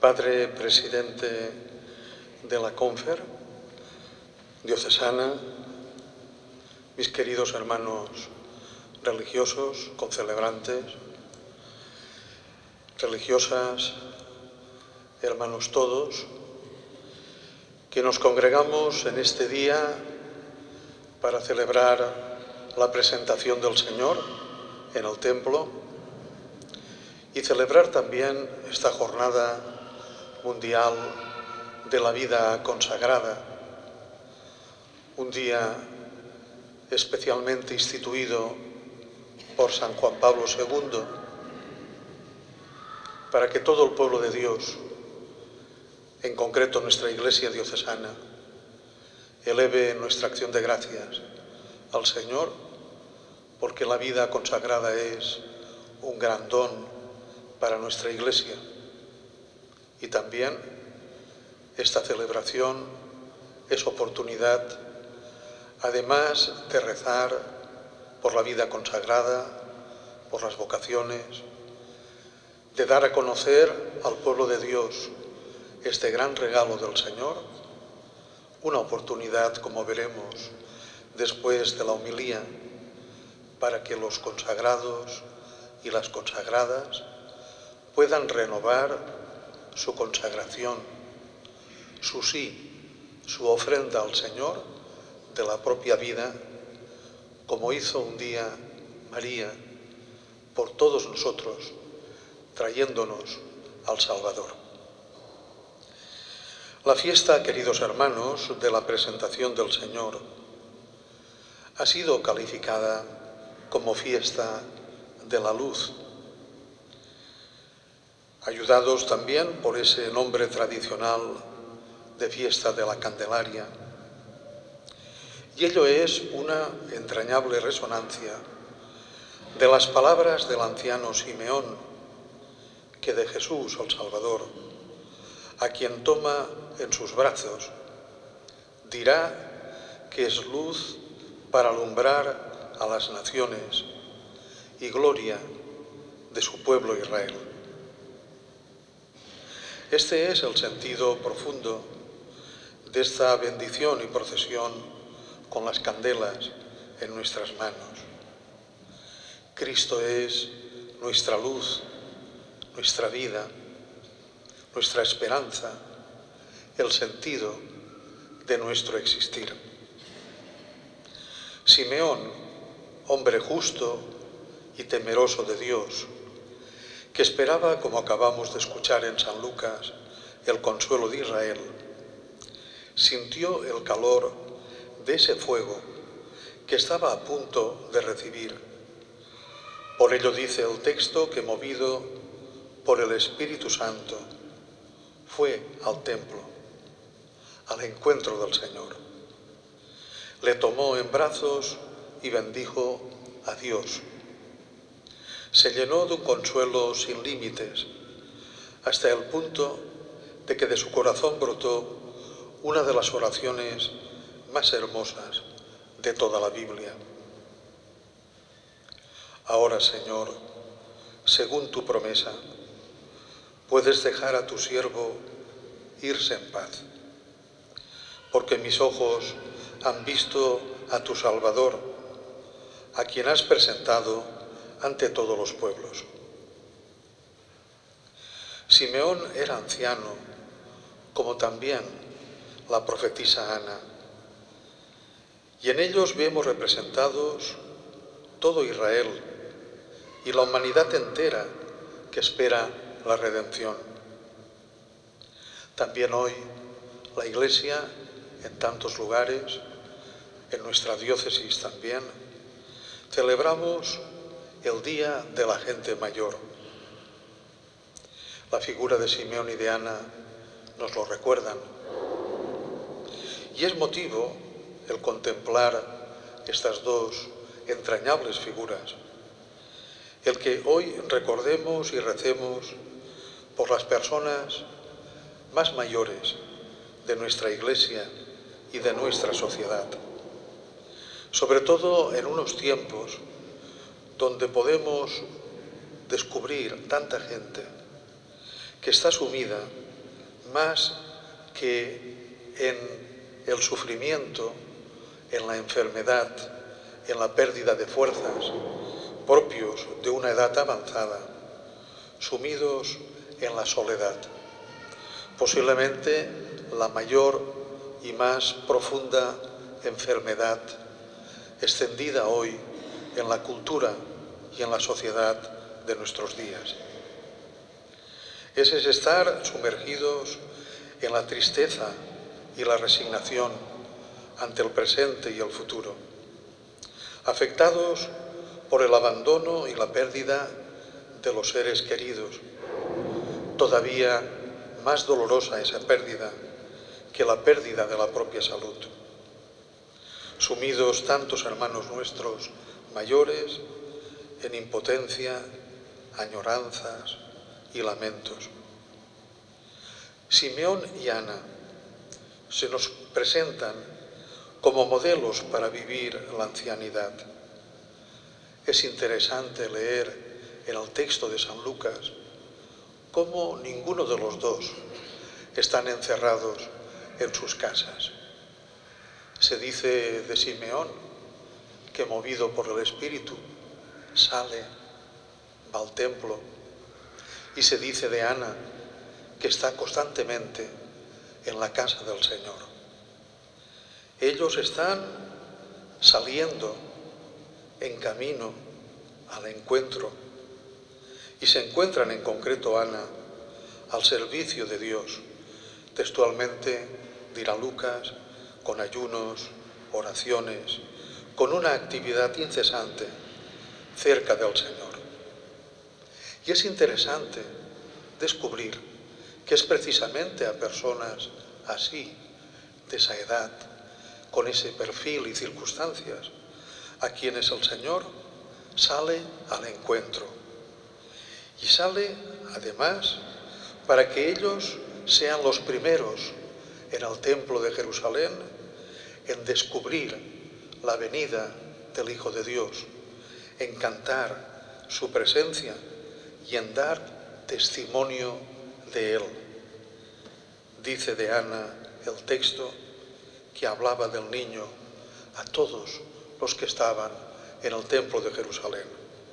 Padre Presidente de la Confer Diocesana, mis queridos hermanos religiosos, concelebrantes, religiosas, hermanos todos, que nos congregamos en este día para celebrar la presentación del Señor en el templo y celebrar también esta jornada mundial de la vida consagrada, un día especialmente instituido por San Juan Pablo II para que todo el pueblo de Dios, en concreto nuestra Iglesia diocesana, eleve nuestra acción de gracias al Señor, porque la vida consagrada es un gran don para nuestra Iglesia. Y también esta celebración es oportunidad, además de rezar por la vida consagrada, por las vocaciones, de dar a conocer al pueblo de Dios este gran regalo del Señor, una oportunidad, como veremos después de la homilía, para que los consagrados y las consagradas puedan renovar su consagración, su sí, su ofrenda al Señor de la propia vida, como hizo un día María por todos nosotros, trayéndonos al Salvador. La fiesta, queridos hermanos, de la presentación del Señor ha sido calificada como fiesta de la luz, ayudados también por ese nombre tradicional de fiesta de la Candelaria. Y ello es una entrañable resonancia de las palabras del anciano Simeón, que de Jesús, el Salvador, a quien toma en sus brazos, dirá que es luz para alumbrar a las naciones y gloria de su pueblo Israel. Este es el sentido profundo de esta bendición y procesión con las candelas en nuestras manos. Cristo es nuestra luz, nuestra vida, nuestra esperanza, el sentido de nuestro existir. Simeón, hombre justo y temeroso de Dios, que esperaba, como acabamos de escuchar en San Lucas, el consuelo de Israel, sintió el calor de ese fuego que estaba a punto de recibir. Por ello dice el texto que, movido por el Espíritu Santo, fue al templo, al encuentro del Señor. Le tomó en brazos y bendijo a Dios. Se llenó de un consuelo sin límites, hasta el punto de que de su corazón brotó una de las oraciones más hermosas de toda la Biblia. Ahora, Señor, según tu promesa, puedes dejar a tu siervo irse en paz, porque mis ojos han visto a tu Salvador, a quien has presentado ante todos los pueblos. Simeón era anciano, como también la profetisa Ana, y en ellos vemos representados todo Israel y la humanidad entera que espera la redención. También hoy la Iglesia, en tantos lugares, en nuestra diócesis también, celebramos el Día de la Gente Mayor. La figura de Simeón y de Ana nos lo recuerdan. Y es motivo el contemplar estas dos entrañables figuras, el que hoy recordemos y recemos por las personas más mayores de nuestra Iglesia y de nuestra sociedad, sobre todo en unos tiempos donde podemos descubrir tanta gente que está sumida más que en el sufrimiento, en la enfermedad, en la pérdida de fuerzas, propios de una edad avanzada, sumidos en la soledad. Posiblemente la mayor y más profunda enfermedad extendida hoy en la cultura y en la sociedad de nuestros días. Ese es estar sumergidos en la tristeza y la resignación ante el presente y el futuro, afectados por el abandono y la pérdida de los seres queridos. Todavía más dolorosa esa pérdida que la pérdida de la propia salud. Sumidos tantos hermanos nuestros mayores en impotencia, añoranzas y lamentos. Simeón y Ana se nos presentan como modelos para vivir la ancianidad. Es interesante leer en el texto de San Lucas cómo ninguno de los dos están encerrados en sus casas. Se dice de Simeón que, movido por el Espíritu, sale, va al templo, y se dice de Ana que está constantemente en la casa del Señor. Ellos están saliendo en camino al encuentro y se encuentran, en concreto Ana, al servicio de Dios. Textualmente dirá Lucas, con ayunos, oraciones, con una actividad incesante cerca del Señor. Y es interesante descubrir que es precisamente a personas así, de esa edad, con ese perfil y circunstancias, a quienes el Señor sale al encuentro. Y sale, además, para que ellos sean los primeros en el templo de Jerusalén en descubrir la venida del Hijo de Dios, en cantar su presencia y en dar testimonio de Él. Dice de Ana el texto que hablaba del niño a todos los que estaban en el templo de Jerusalén.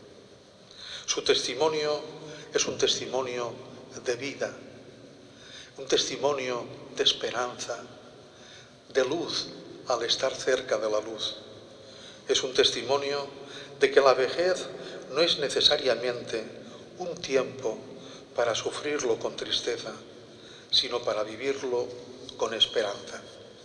Su testimonio es un testimonio de vida, un testimonio de esperanza, de luz al estar cerca de la luz. Es un testimonio de que la vejez no es necesariamente un tiempo para sufrirlo con tristeza, sino para vivirlo con esperanza.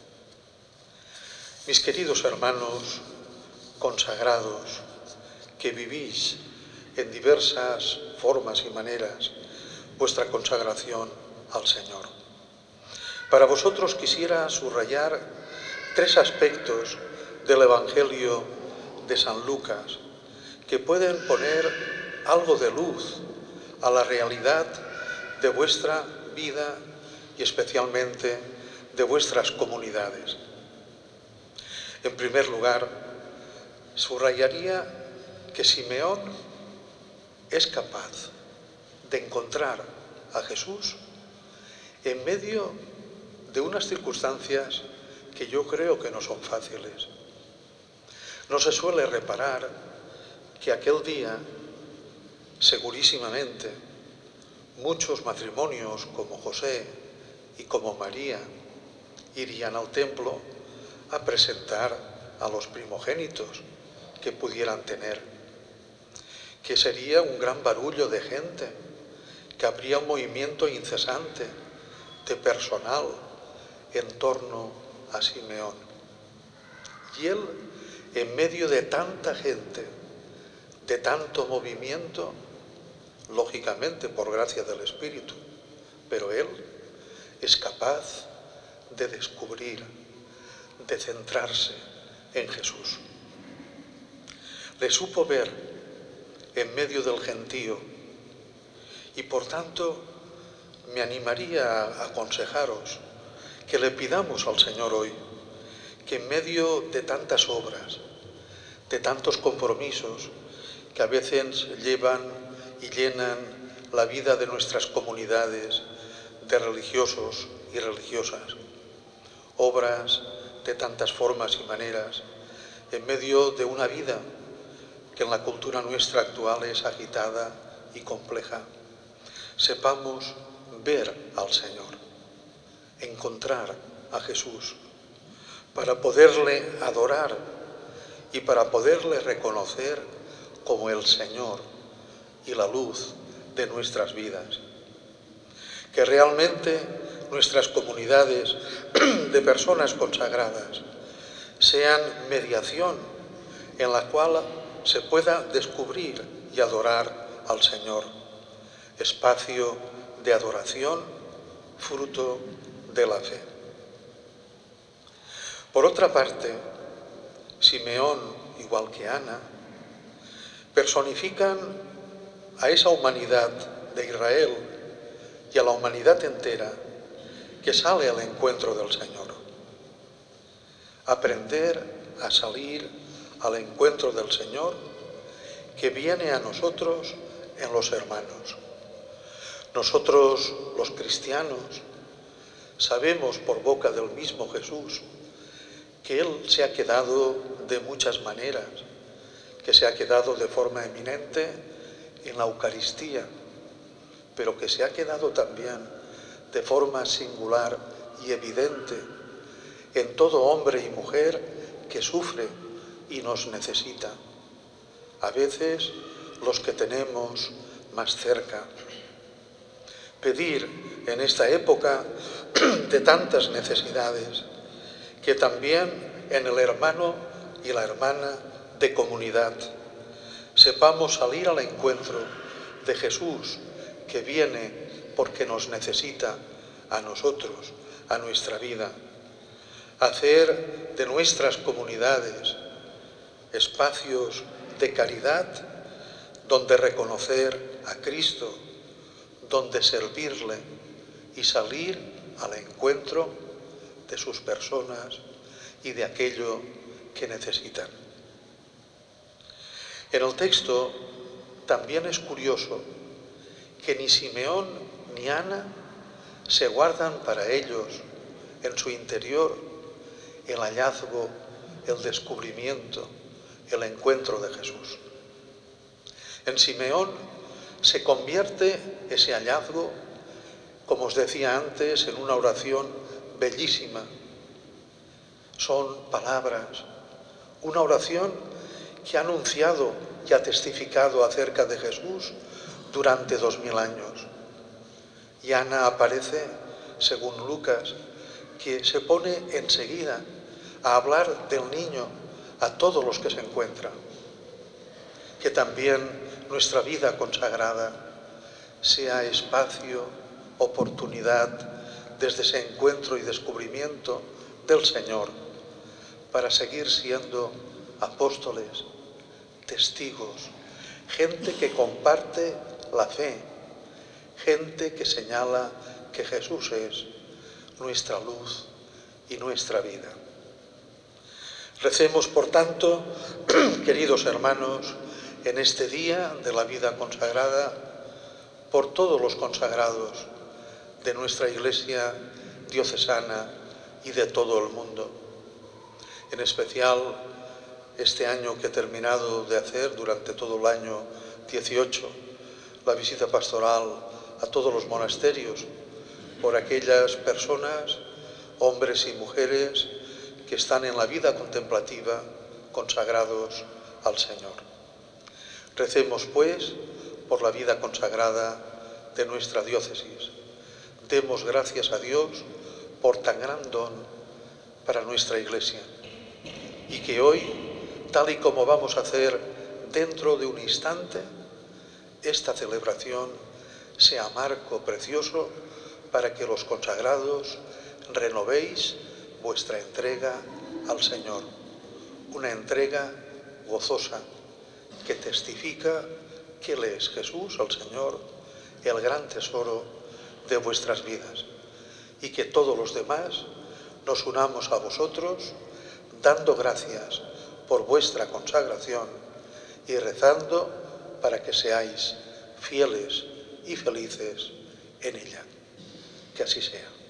Mis queridos hermanos consagrados, que vivís en diversas formas y maneras vuestra consagración al Señor. Para vosotros quisiera subrayar 3 aspectos del Evangelio de San Lucas que pueden poner algo de luz a la realidad de vuestra vida y especialmente de vuestras comunidades. En primer lugar, subrayaría que Simeón es capaz de encontrar a Jesús en medio de unas circunstancias que yo creo que no son fáciles. No se suele reparar que aquel día, segurísimamente, muchos matrimonios como José y como María irían al templo a presentar a los primogénitos que pudieran tener, que sería un gran barullo de gente, que habría un movimiento incesante de personal en torno a Simeón. Y él, en medio de tanta gente, de tanto movimiento, lógicamente por gracia del Espíritu, pero él es capaz de descubrir, de centrarse en Jesús. Le supo ver en medio del gentío y por tanto me animaría a aconsejaros que le pidamos al Señor hoy que en medio de tantas obras, de tantos compromisos que a veces llevan y llenan la vida de nuestras comunidades, de religiosos y religiosas, obras de tantas formas y maneras, en medio de una vida que en la cultura nuestra actual es agitada y compleja. Sepamos ver al Señor, encontrar a Jesús, para poderle adorar y para poderle reconocer como el Señor y la luz de nuestras vidas. Que realmente nuestras comunidades de personas consagradas sean mediación en la cual se pueda descubrir y adorar al Señor, espacio de adoración, fruto de la fe. Por otra parte, Simeón, igual que Ana, personifican a esa humanidad de Israel y a la humanidad entera que sale al encuentro del Señor. Aprender a salir al encuentro del Señor que viene a nosotros en los hermanos. Nosotros, los cristianos, sabemos por boca del mismo Jesús que Él se ha quedado de muchas maneras, que se ha quedado de forma eminente en la Eucaristía, pero que se ha quedado también de forma singular y evidente en todo hombre y mujer que sufre y nos necesita. A veces los que tenemos más cerca. Pedir en esta época de tantas necesidades que también en el hermano y la hermana de comunidad sepamos salir al encuentro de Jesús que viene porque nos necesita a nosotros, a nuestra vida. Hacer de nuestras comunidades espacios de caridad donde reconocer a Cristo, donde servirle y salir al encuentro de sus personas y de aquello que necesitan. En el texto también es curioso que ni Simeón ni Ana se guardan para ellos en su interior el hallazgo, el descubrimiento, el encuentro de Jesús. En Simeón se convierte ese hallazgo, como os decía antes, en una oración bellísima. Son palabras, una oración que ha anunciado y ha testificado acerca de Jesús durante 2000 años. Y Ana aparece, según Lucas, que se pone enseguida a hablar del niño a todos los que se encuentran. Que también nuestra vida consagrada sea espacio, oportunidad, desde ese encuentro y descubrimiento del Señor, para seguir siendo apóstoles, testigos, gente que comparte la fe, gente que señala que Jesús es nuestra luz y nuestra vida. Recemos, por tanto, queridos hermanos, en este día de la vida consagrada, por todos los consagrados de nuestra Iglesia diocesana y de todo el mundo. En especial, este año que he terminado de hacer durante todo el año 18, la visita pastoral a todos los monasterios, por aquellas personas, hombres y mujeres, que están en la vida contemplativa consagrados al Señor. Recemos, pues, por la vida consagrada de nuestra diócesis. Demos gracias a Dios por tan gran don para nuestra Iglesia. Y que hoy, tal y como vamos a hacer dentro de un instante, esta celebración sea marco precioso para que los consagrados renovéis vuestra entrega al Señor. Una entrega gozosa que testifica que Él es Jesús, el Señor, el gran tesoro de vuestras vidas. Y que todos los demás nos unamos a vosotros dando gracias por vuestra consagración y rezando para que seáis fieles y felices en ella. Que así sea.